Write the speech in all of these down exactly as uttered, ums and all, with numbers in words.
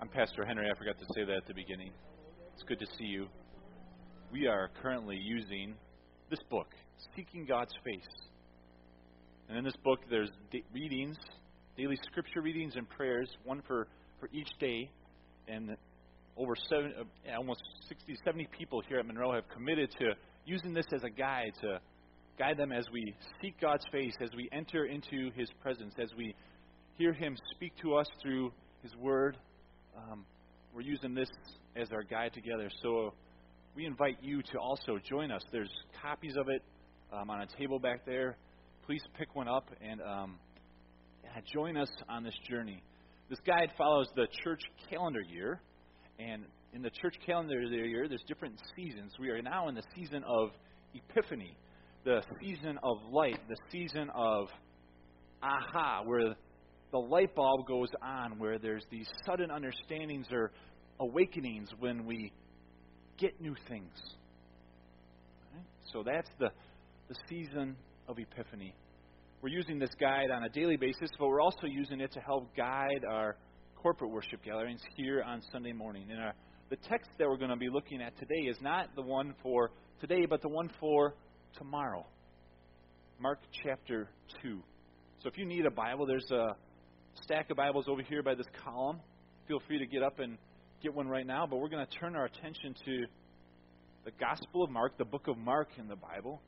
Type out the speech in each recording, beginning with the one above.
I'm Pastor Henry. I forgot to say that at the beginning. It's good to see you. We are currently using this book, Seeking God's Face. And in this book, there's da- readings, daily scripture readings and prayers, one for, for each day. And over seven, uh, almost sixty, seventy people here at Monroe have committed to using this as a guide to guide them as we seek God's face, as we enter into His presence, as we hear Him speak to us through His Word. Um, we're using this as our guide together. So we invite you to also join us. There's copies of it um, on a table back there. Please pick one up and um, yeah, join us on this journey. This guide follows the church calendar year. And in the church calendar year, there's different seasons. We are now in the season of Epiphany, the season of light, the season of aha, where the light bulb goes on, where there's these sudden understandings or awakenings when we get new things. Right? So that's the, the season of Epiphany. We're using this guide on a daily basis, but we're also using it to help guide our corporate worship gatherings here on Sunday morning. And our, the text that we're going to be looking at today is not the one for today, but the one for tomorrow. Mark chapter two. So if you need a Bible, there's a stack of Bibles over here by this column. Feel free to get up and get one right now. But we're going to turn our attention to the Gospel of Mark, the book of Mark in the Bible.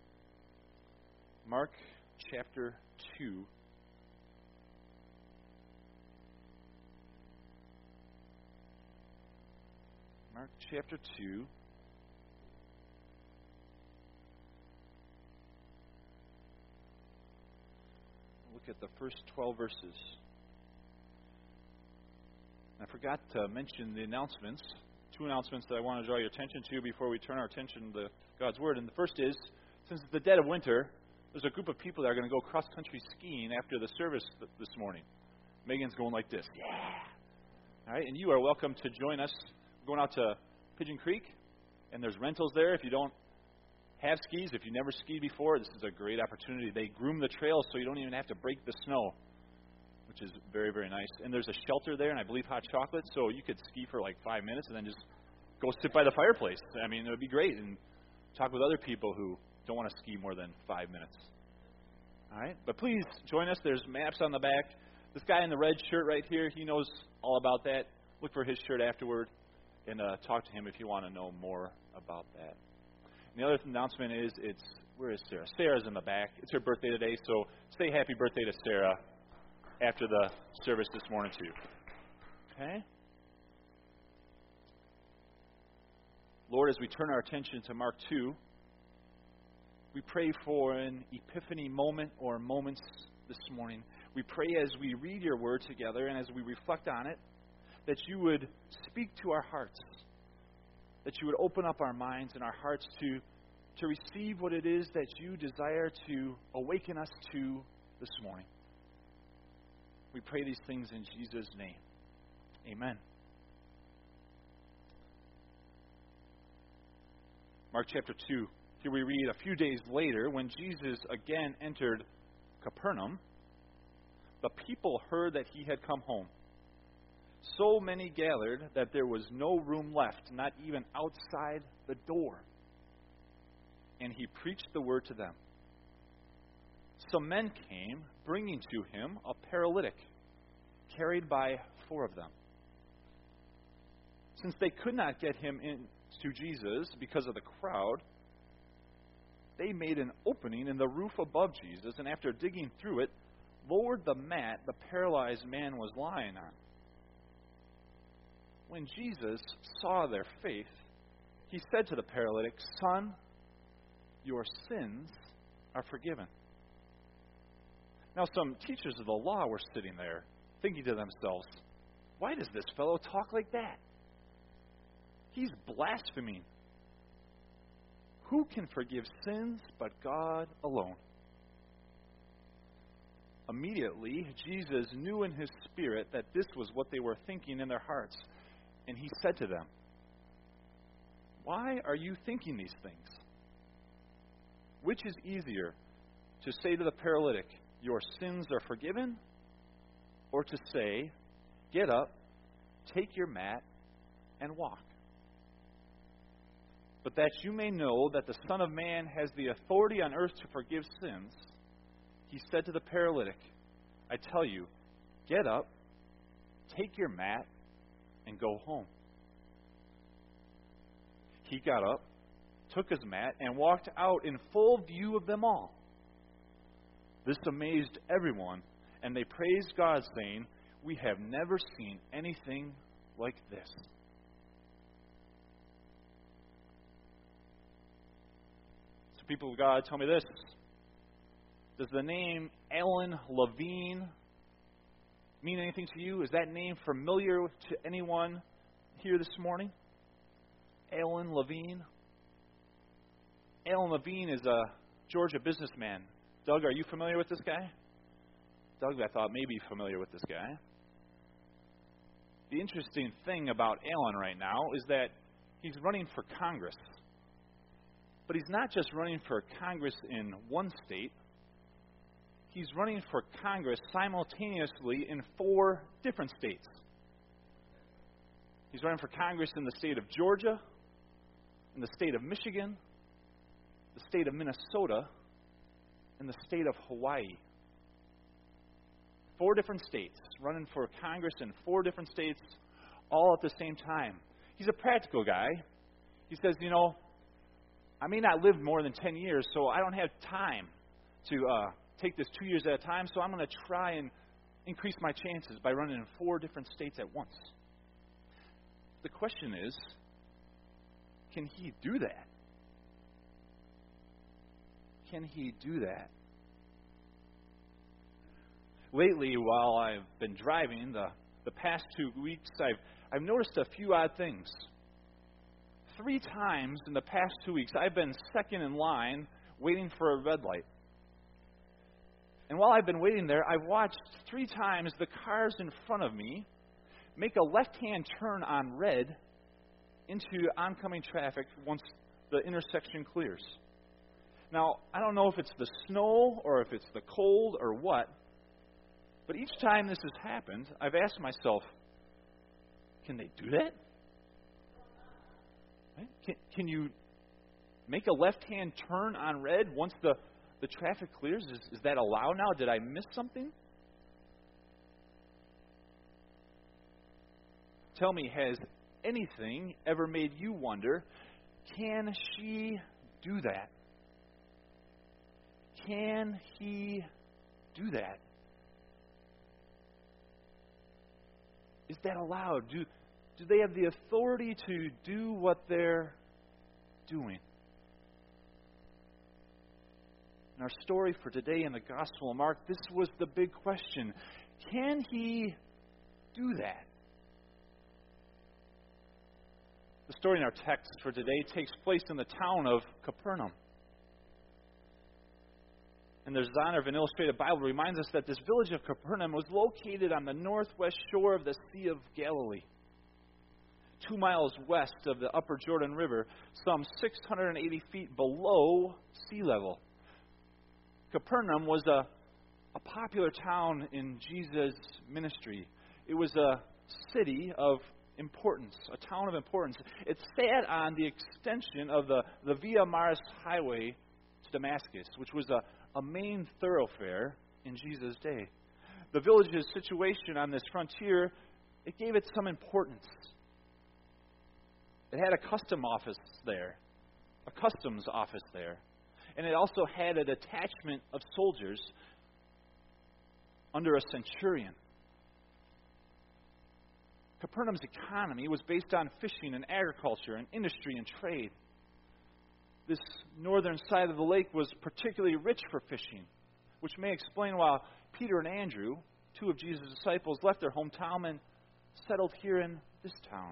Mark chapter two. Mark chapter two. Look at the first twelve verses. I forgot to mention the announcements. Two announcements that I want to draw your attention to before we turn our attention to God's Word. And the first is, since it's the dead of winter, there's a group of people that are going to go cross-country skiing after the service th- this morning. Megan's going like this. Yeah! All right, and you are welcome to join us. We're going out to Pigeon Creek, and there's rentals there. If you don't have skis, if you never skied before, this is a great opportunity. They groom the trails so you don't even have to break the snow, which is very, very nice. And there's a shelter there, and I believe hot chocolate, so you could ski for like five minutes and then just go sit by the fireplace. I mean, it would be great, and talk with other people who don't want to ski more than five minutes. All right? But please join us. There's maps on the back. This guy in the red shirt right here, he knows all about that. Look for his shirt afterward and uh, talk to him if you want to know more about that. And the other announcement is, it's where is Sarah? Sarah's in the back. It's her birthday today, so say happy birthday to Sarah after the service this morning too. Okay? Lord, as we turn our attention to Mark two, we pray for an epiphany moment or moments this morning. We pray as we read your word together and as we reflect on it, that you would speak to our hearts, that you would open up our minds and our hearts to, to receive what it is that you desire to awaken us to this morning. We pray these things in Jesus' name. Amen. Mark chapter two. Here we read, a few days later, when Jesus again entered Capernaum, the people heard that he had come home. So many gathered that there was no room left, not even outside the door. And he preached the word to them. Some men came, bringing to him a paralytic, carried by four of them. Since they could not get him in to Jesus because of the crowd, they made an opening in the roof above Jesus, and after digging through it, lowered the mat the paralyzed man was lying on. When Jesus saw their faith, he said to the paralytic, "Son, your sins are forgiven." Now some teachers of the law were sitting there, thinking to themselves, "Why does this fellow talk like that? He's blaspheming. Who can forgive sins but God alone?" Immediately, Jesus knew in his spirit that this was what they were thinking in their hearts. And he said to them, "Why are you thinking these things? Which is easier, to say to the paralytic, 'Your sins are forgiven,' or to say, 'Get up, take your mat and walk. But that you may know that the Son of Man has the authority on earth to forgive sins, he said to the paralytic, I tell you, get up, take your mat, and go home. He got up, took his mat, and walked out in full view of them all. This amazed everyone, and they praised God, saying, we have never seen anything like this. So people of God, tell me this. Does the name Alan Levine mean anything to you? Is that name familiar to anyone here this morning? Alan Levine? Alan Levine is a Georgia businessman. Doug, are you familiar with this guy? Doug, I thought, may be familiar with this guy. The interesting thing about Alan right now is that he's running for Congress. But he's not just running for Congress in one state. He's running for Congress simultaneously in four different states. He's running for Congress in the state of Georgia, in the state of Michigan, the state of Minnesota, and the state of Hawaii. Four different states, running for Congress in four different states, all at the same time. He's a practical guy. He says, you know, I may not live more than ten years, so I don't have time to uh, take this two years at a time, so I'm going to try and increase my chances by running in four different states at once. The question is, can he do that? Can he do that? Lately, while I've been driving, the, the past two weeks, I've, I've noticed a few odd things. Three times in the past two weeks, I've been second in line waiting for a red light. And while I've been waiting there, I've watched three times the cars in front of me make a left-hand turn on red into oncoming traffic once the intersection clears. Now, I don't know if it's the snow or if it's the cold or what, but each time this has happened, I've asked myself, can they do that? Right? Can, can you make a left-hand turn on red once the, the traffic clears? Is, is that allowed now? Did I miss something? Tell me, has anything ever made you wonder, can she do that? Can he do that? Is that allowed? Do, do they have the authority to do what they're doing? In our story for today in the Gospel of Mark, this was the big question. Can he do that? The story in our text for today takes place in the town of Capernaum. And the designer of an illustrated Bible reminds us that this village of Capernaum was located on the northwest shore of the Sea of Galilee, two miles west of the upper Jordan River, some six hundred eighty feet below sea level. Capernaum was a, a popular town in Jesus' ministry. It was a city of importance, a town of importance. It sat on the extension of the, the Via Maris highway to Damascus, which was a, a main thoroughfare in Jesus' day. The village's situation on this frontier, it gave it some importance. It had a custom office there, a customs office there. And it also had a detachment of soldiers under a centurion. Capernaum's economy was based on fishing and agriculture and industry and trade. This northern side of the lake was particularly rich for fishing, which may explain why Peter and Andrew, two of Jesus' disciples, left their hometown and settled here in this town.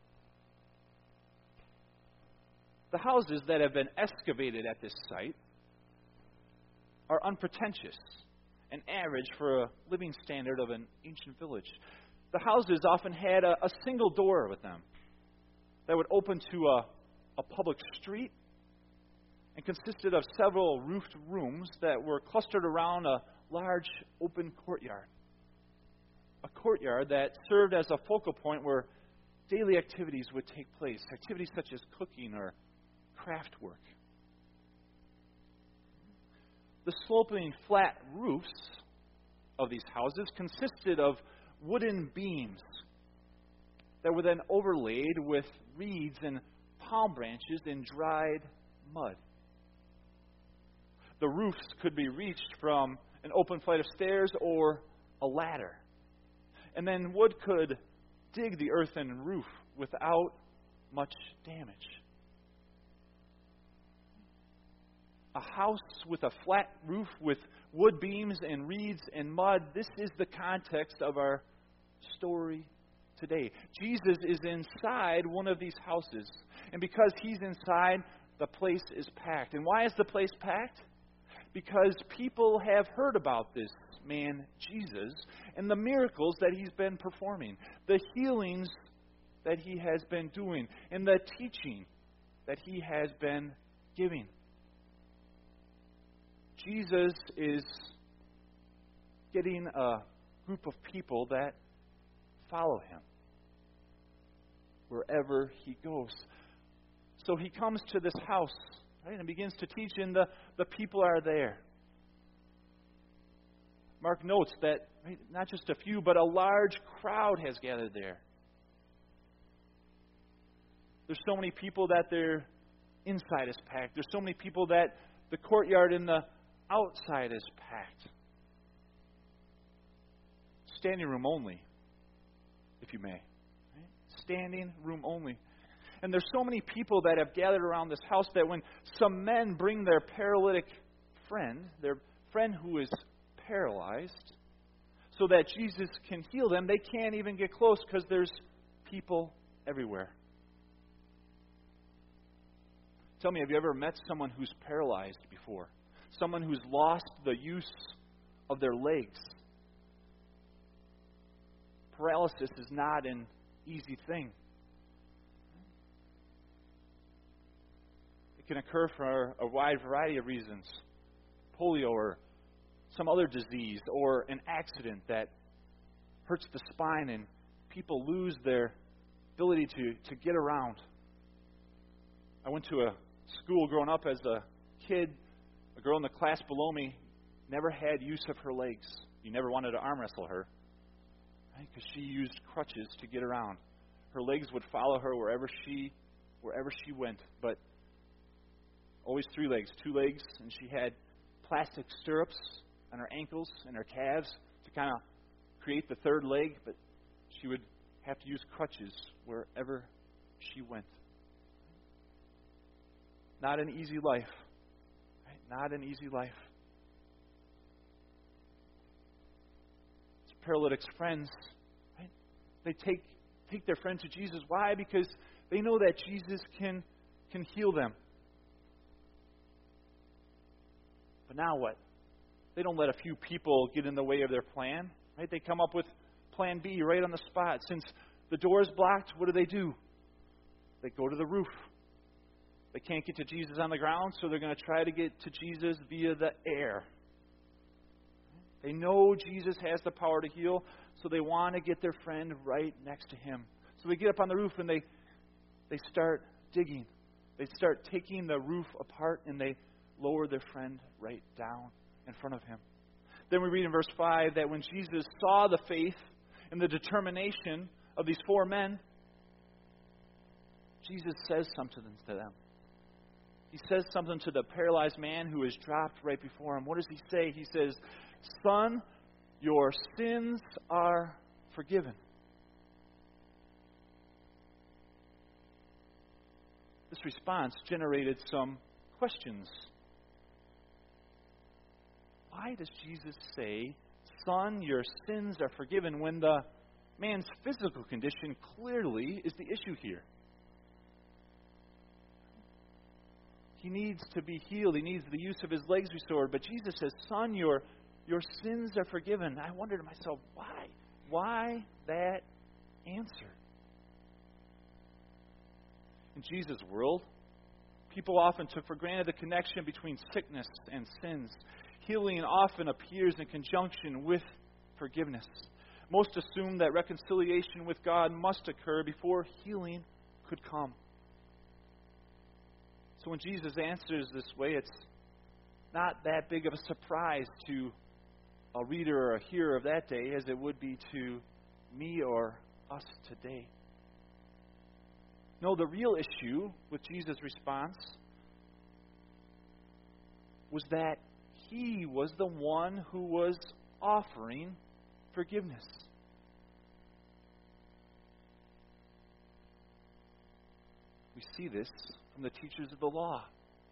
The houses that have been excavated at this site are unpretentious and average for a living standard of an ancient village. The houses often had a, a single door with them that would open to a, a public street and consisted of several roofed rooms that were clustered around a large open courtyard. a courtyard that served as a focal point where daily activities would take place, activities such as cooking or craft work. The sloping flat roofs of these houses consisted of wooden beams that were then overlaid with reeds and palm branches in dried mud. The roofs could be reached from an open flight of stairs or a ladder. And then wood could dig the earthen roof without much damage. A house with a flat roof with wood beams and reeds and mud, this is the context of our story today. Jesus is inside one of these houses. And because he's inside, the place is packed. And why is the place packed? Because people have heard about this man, Jesus, and the miracles that he's been performing, the healings that he has been doing, and the teaching that he has been giving. Jesus is getting a group of people that follow him wherever he goes. So he comes to this house, right, and begins to teach, and the, the people are there. Mark notes that right, not just a few, but a large crowd has gathered there. There's so many people that their inside is packed. There's so many people that the courtyard in the outside is packed. Standing room only, if you may. Right? Standing room only. And there's so many people that have gathered around this house that when some men bring their paralytic friend, their friend who is paralyzed, so that Jesus can heal them, they can't even get close because there's people everywhere. Tell me, have you ever met someone who's paralyzed before? Someone who's lost the use of their legs? Paralysis is not an easy thing. It can occur for a wide variety of reasons. Polio or some other disease or an accident that hurts the spine and people lose their ability to, to get around. I went to a school growing up as a kid. A girl in the class below me never had use of her legs. You never wanted to arm wrestle her, right? Because she used crutches to get around. Her legs would follow her wherever she wherever she went, but always three legs, two legs, and she had plastic stirrups on her ankles and her calves to kind of create the third leg, but she would have to use crutches wherever she went. Not an easy life. Right? Not an easy life. It's paralytic's friends, right? They take take their friend to Jesus. Why? Because they know that Jesus can can heal them. But now what? They don't let a few people get in the way of their plan. Right? They come up with plan B right on the spot. Since the door is blocked, what do they do? They go to the roof. They can't get to Jesus on the ground, so they're going to try to get to Jesus via the air. They know Jesus has the power to heal, so they want to get their friend right next to him. So they get up on the roof and they they start digging. They start taking the roof apart and they lower their friend right down in front of him. Then we read in verse five that when Jesus saw the faith and the determination of these four men, Jesus says something to them. He says something to the paralyzed man who is dropped right before him. What does he say? He says, "Son, your sins are forgiven." This response generated some questions. Why does Jesus say, "Son, your sins are forgiven," when the man's physical condition clearly is the issue here? He needs to be healed. He needs the use of his legs restored. But Jesus says, "Son, your, your sins are forgiven." I wonder to myself, why? Why that answer? In Jesus' world, people often took for granted the connection between sickness and sins. Healing often appears in conjunction with forgiveness. Most assumed that reconciliation with God must occur before healing could come. So when Jesus answers this way, it's not that big of a surprise to a reader or a hearer of that day as it would be to me or us today. No, the real issue with Jesus' response was that he was the one who was offering forgiveness. We see this from the teachers of the law.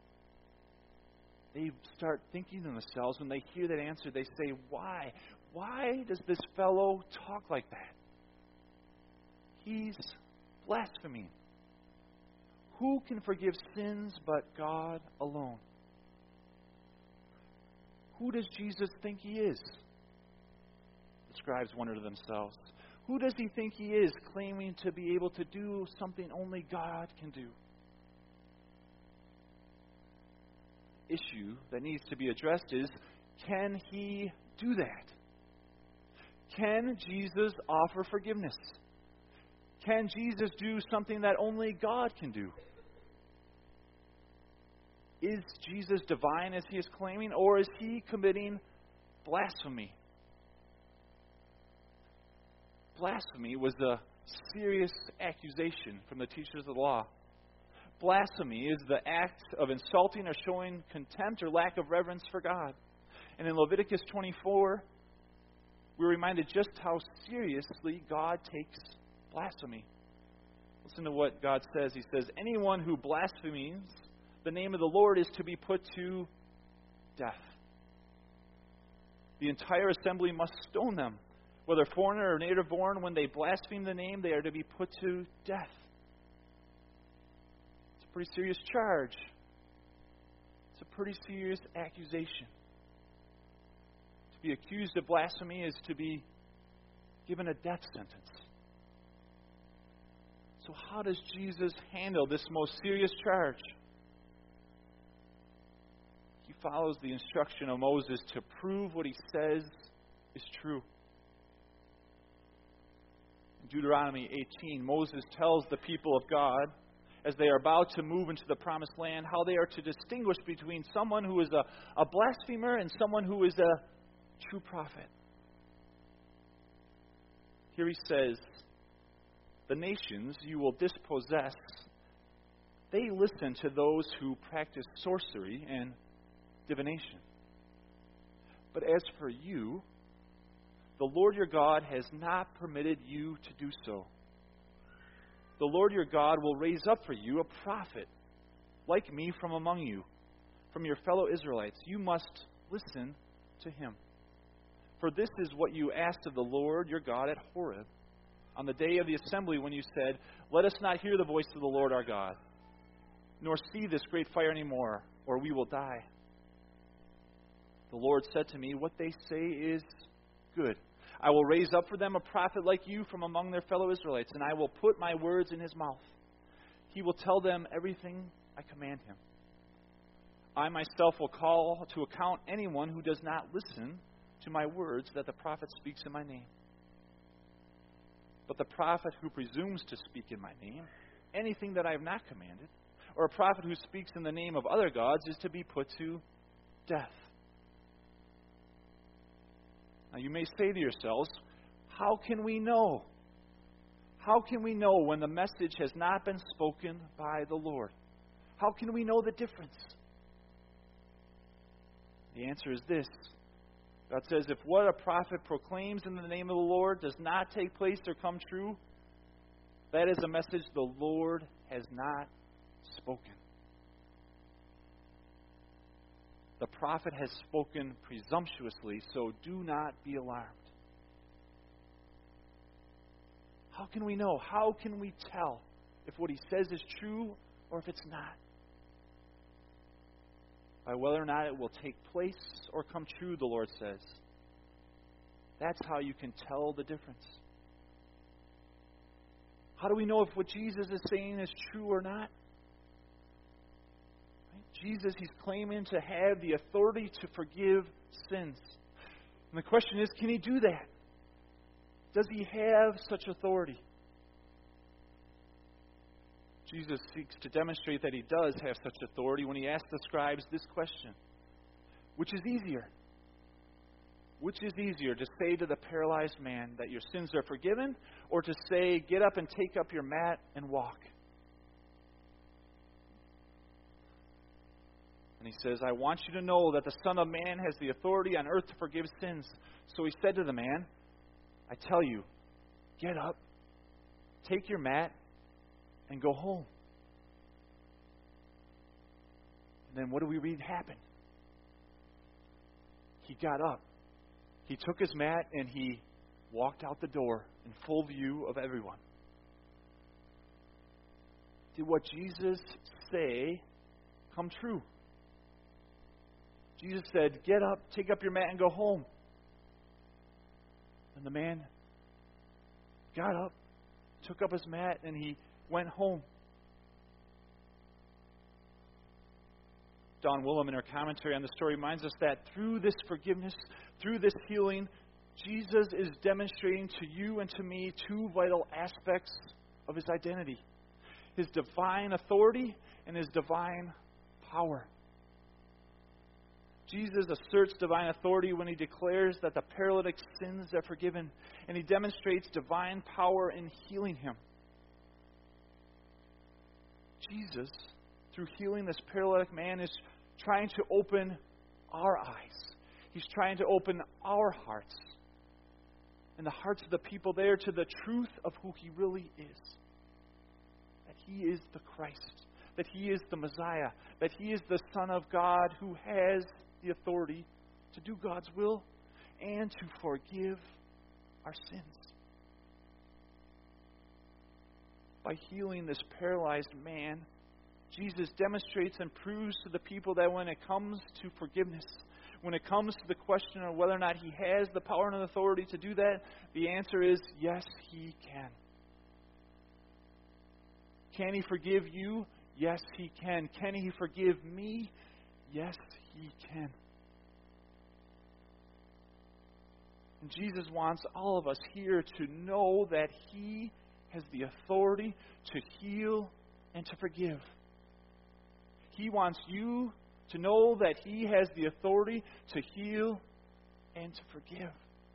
They start thinking to themselves, when they hear that answer, they say, why? Why does this fellow talk like that? He's blaspheming. Who can forgive sins but God alone? Who does Jesus think he is? The scribes wonder to themselves. Who does he think he is, claiming to be able to do something only God can do? The issue that needs to be addressed is, can he do that? Can Jesus offer forgiveness? Can Jesus do something that only God can do? Is Jesus divine as he is claiming, or is he committing blasphemy? Blasphemy was a serious accusation from the teachers of the law. Blasphemy is the act of insulting or showing contempt or lack of reverence for God. And in Leviticus twenty-four, we're reminded just how seriously God takes blasphemy. Listen to what God says. He says, anyone who blasphemes the name of the Lord is to be put to death. The entire assembly must stone them. Whether foreigner or native born, when they blaspheme the name, they are to be put to death. It's a pretty serious charge. It's a pretty serious accusation. To be accused of blasphemy is to be given a death sentence. So how does Jesus handle this most serious charge? He follows the instruction of Moses to prove what he says is true. In Deuteronomy eighteen, Moses tells the people of God, as they are about to move into the promised land, how they are to distinguish between someone who is a, a blasphemer and someone who is a true prophet. Here he says, the nations you will dispossess, they listen to those who practice sorcery and divination. But as for you, the Lord your God has not permitted you to do so. The Lord your God will raise up for you a prophet like me from among you, from your fellow Israelites. You must listen to him. For this is what you asked of the Lord your God at Horeb, on the day of the assembly when you said, let us not hear the voice of the Lord our God, nor see this great fire anymore, or we will die. The Lord said to me, what they say is good. I will raise up for them a prophet like you from among their fellow Israelites, and I will put my words in his mouth. He will tell them everything I command him. I myself will call to account anyone who does not listen to my words that the prophet speaks in my name. But the prophet who presumes to speak in my name, anything that I have not commanded, or a prophet who speaks in the name of other gods, is to be put to death. Now you may say to yourselves, how can we know? How can we know when the message has not been spoken by the Lord? How can we know the difference? The answer is this. God says, if what a prophet proclaims in the name of the Lord does not take place or come true, that is a message the Lord has not spoken. The prophet has spoken presumptuously, so do not be alarmed. How can we know? How can we tell if what he says is true or if it's not? By whether or not it will take place or come true, the Lord says. That's how you can tell the difference. How do we know if what Jesus is saying is true or not? Jesus, he's claiming to have the authority to forgive sins. And the question is, can he do that? Does he have such authority? Jesus seeks to demonstrate that he does have such authority when he asks the scribes this question. Which is easier? Which is easier, to say to the paralyzed man that your sins are forgiven, or to say, get up and take up your mat and walk? And he says, I want you to know that the Son of Man has the authority on earth to forgive sins. So he said to the man, I tell you, get up, take your mat, and go home. And then what do we read happened? He got up. He took his mat and he walked out the door in full view of everyone. Did what Jesus say come true? Jesus said, get up, take up your mat, and go home. And the man got up, took up his mat, and he went home. Don Willem, in her commentary on the story, reminds us that through this forgiveness, through this healing, Jesus is demonstrating to you and to me two vital aspects of his identity: his divine authority and his divine power. Jesus asserts divine authority when he declares that the paralytic's sins are forgiven, and he demonstrates divine power in healing him. Jesus, through healing this paralytic man, is trying to open our eyes. He's trying to open our hearts and the hearts of the people there to the truth of who he really is. That he is the Christ, that he is the Messiah, that he is the Son of God who has the authority to do God's will and to forgive our sins. By healing this paralyzed man, Jesus demonstrates and proves to the people that when it comes to forgiveness, when it comes to the question of whether or not he has the power and authority to do that, the answer is yes, he can. Can he forgive you? Yes, he can. Can he forgive me? Yes, he can. And Jesus wants all of us here to know that he has the authority to heal and to forgive. He wants you to know that he has the authority to heal and to forgive.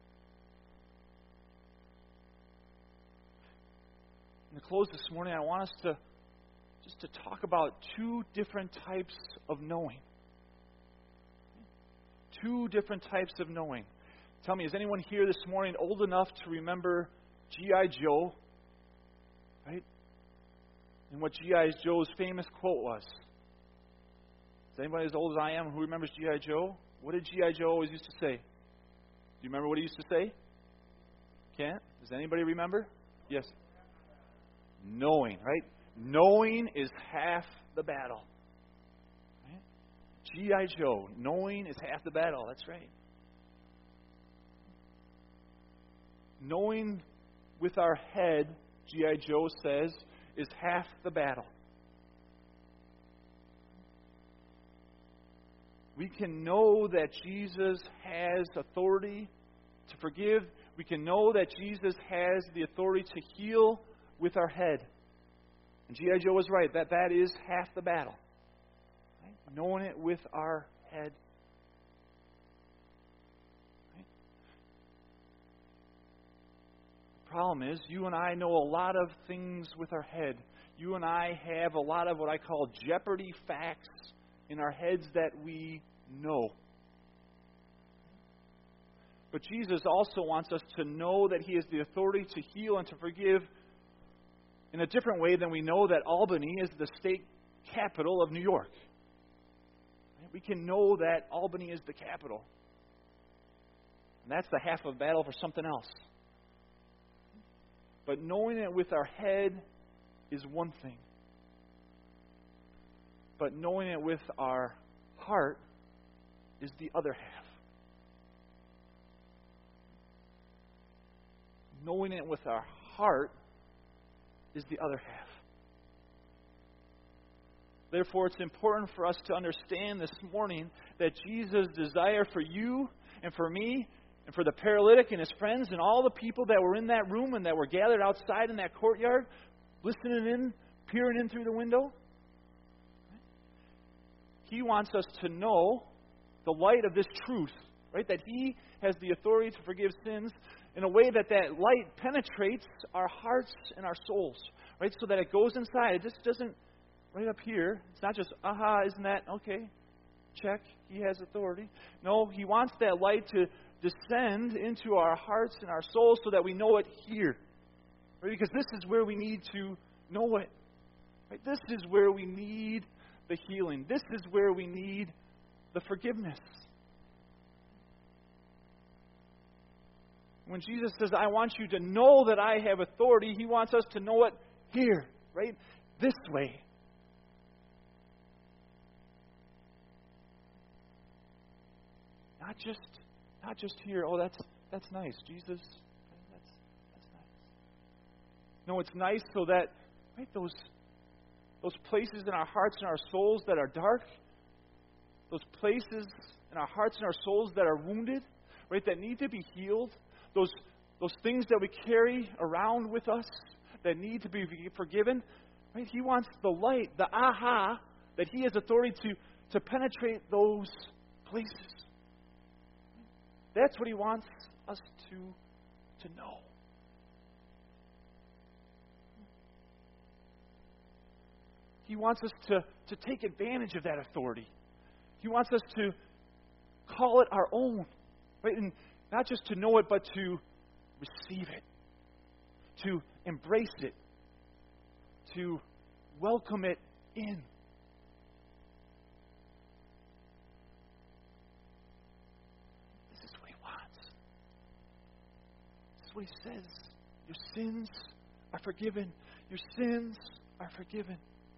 In the close this morning, I want us to just to talk about two different types of knowing. Two different types of knowing. Tell me, is anyone here this morning old enough to remember G I. Joe? Right? And what G I. Joe's famous quote was. Is anybody as old as I am who remembers G I. Joe? What did G I. Joe always used to say? Do you remember what he used to say? Can't? Does anybody remember? Yes. Knowing, right? Knowing is half the battle. Right? G I. Joe, knowing is half the battle. That's right. Knowing with our head, G I. Joe says, is half the battle. We can know that Jesus has authority to forgive. We can know that Jesus has the authority to heal with our head. And G I. Joe was right, that that is half the battle. Right? Knowing it with our head. Right? The problem is, you and I know a lot of things with our head. You and I have a lot of what I call Jeopardy facts in our heads that we know. But Jesus also wants us to know that he has the authority to heal and to forgive in a different way than we know that Albany is the state capital of New York. We can know that Albany is the capital. And that's the half of the battle for something else. But knowing it with our head is one thing. But knowing it with our heart is the other half. Knowing it with our heart is the other half. Therefore, it's important for us to understand this morning that Jesus' desire for you and for me And for the paralytic and his friends and all the people that were in that room and that were gathered outside in that courtyard, listening in, peering in through the window, He wants us to know the light of this truth, right? That He has the authority to forgive sins in a way that that light penetrates our hearts and our souls, right? So that it goes inside. It just doesn't, right up here, it's not just, aha, isn't that, okay, check, He has authority. No, He wants that light to descend into our hearts and our souls so that we know it here. Right? Because this is where we need to know it. Right? This is where we need the healing. This is where we need the forgiveness. When Jesus says, I want you to know that I have authority, He wants us to know it here, right? This way. Not just Not just here, oh, that's that's nice. Jesus, that's that's nice. No, it's nice so that, right, those those places in our hearts and our souls that are dark, those places in our hearts and our souls that are wounded, right, that need to be healed, those those things that we carry around with us that need to be forgiven, right? He wants the light, the aha, that He has authority to, to penetrate those places. That's what He wants us to, to know. He wants us to, to take advantage of that authority. He wants us to call it our own. Right? And not just to know it, but to receive it. To embrace it. To welcome it in. What He says. Your sins are forgiven. Your sins are forgiven.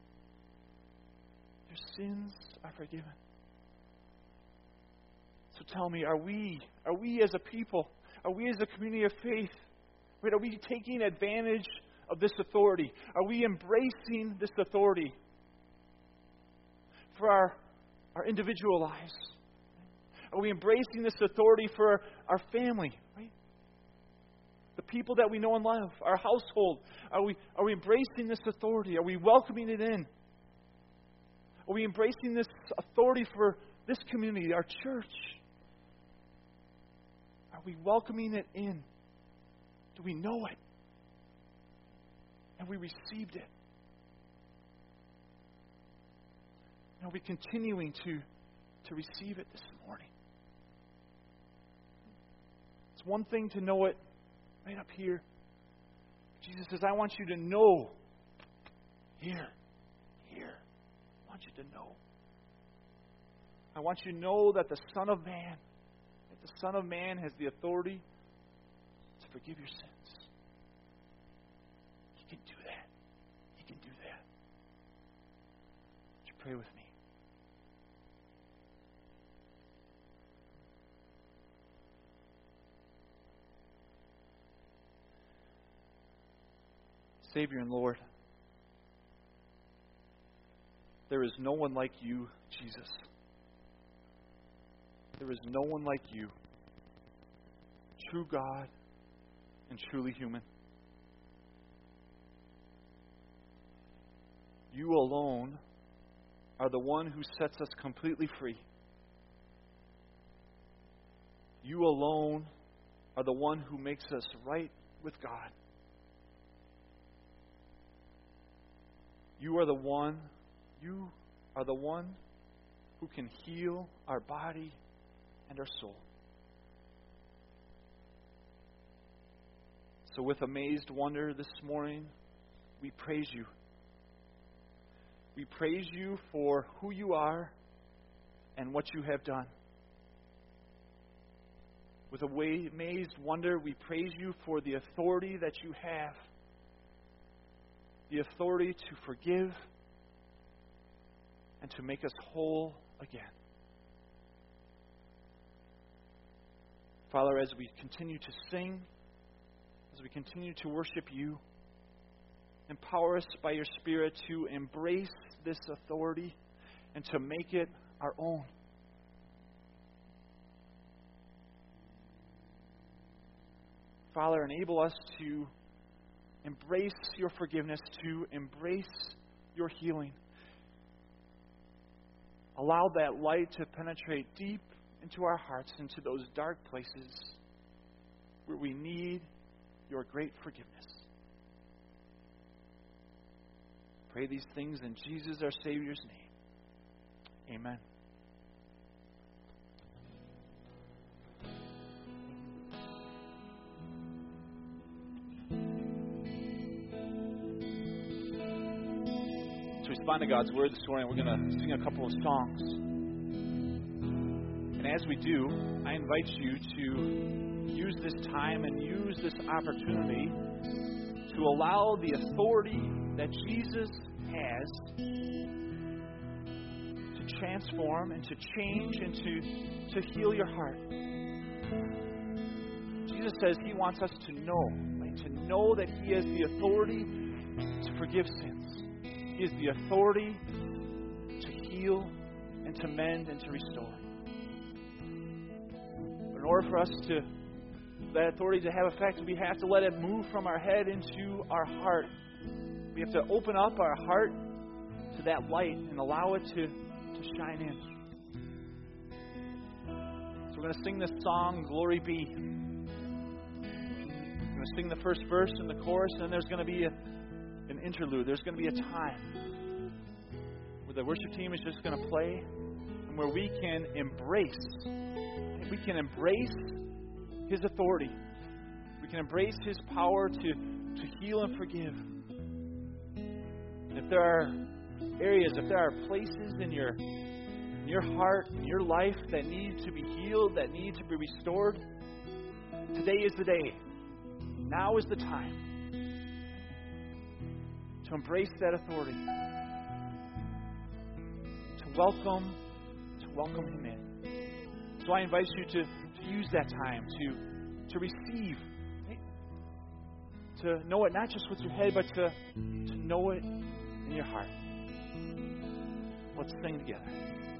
Your sins are forgiven. So tell me, are we, are we as a people, are we as a community of faith, right, are we taking advantage of this authority? Are we embracing this authority for our, our individual lives? Are we embracing this authority for our family, right? The people that we know and love, our household, are we are we embracing this authority? Are we welcoming it in? Are we embracing this authority for this community, our church? Are we welcoming it in? Do we know it? Have we received it? Are we continuing to, to receive it this morning? It's one thing to know it right up here. Jesus says, I want you to know here, here. I want you to know. I want you to know that the Son of Man, that the Son of Man has the authority to forgive your sins. He can do that. He can do that. Would you pray with me? Savior and Lord, there is no one like you, Jesus. There is no one like you, true God and truly human. You alone are the one who sets us completely free. You alone are the one who makes us right with God. You are the one, you are the one who can heal our body and our soul. So with amazed wonder this morning, we praise you. We praise you for who you are and what you have done. With amazed wonder, we praise you for the authority that you have. The authority to forgive and to make us whole again. Father, as we continue to sing, as we continue to worship you, empower us by your Spirit to embrace this authority and to make it our own. Father, enable us to embrace your forgiveness, to embrace your healing. Allow that light to penetrate deep into our hearts, into those dark places where we need your great forgiveness. Pray these things in Jesus, our Savior's name. Amen. To respond to God's Word this morning, we're going to sing a couple of songs. And as we do, I invite you to use this time and use this opportunity to allow the authority that Jesus has to transform and to change and to, to heal your heart. Jesus says He wants us to know, right? To know that He has the authority to forgive sins. He has the authority to heal and to mend and to restore. But in order for us to, that authority to have effect, we have to let it move from our head into our heart. We have to open up our heart to that light and allow it to, to shine in. So we're going to sing this song, Glory Be. We're going to sing the first verse and the chorus, and then there's going to be a an interlude. There's going to be a time where the worship team is just going to play and where we can embrace, we can embrace His authority. We can embrace His power to, to heal and forgive. And if there are areas, if there are places in your, in your heart, in your life that need to be healed, that need to be restored, today is the day. Now is the time to embrace that authority, to welcome, to welcome Him in. So I invite you to, to use that time to, to receive, right? To know it not just with your head, but to, to know it in your heart. Let's sing together.